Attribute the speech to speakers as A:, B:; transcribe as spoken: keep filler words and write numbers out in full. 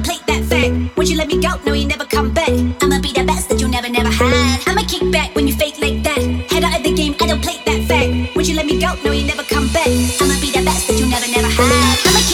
A: plate that fact. Once you let me go, no, you never come back. I'ma be the best that you never, never had. I'ma kick back when you fake like that. Head out of the game, I don't play that fact. Once you let me go, no, you never come back. I'ma be the best that you never, never had. I'ma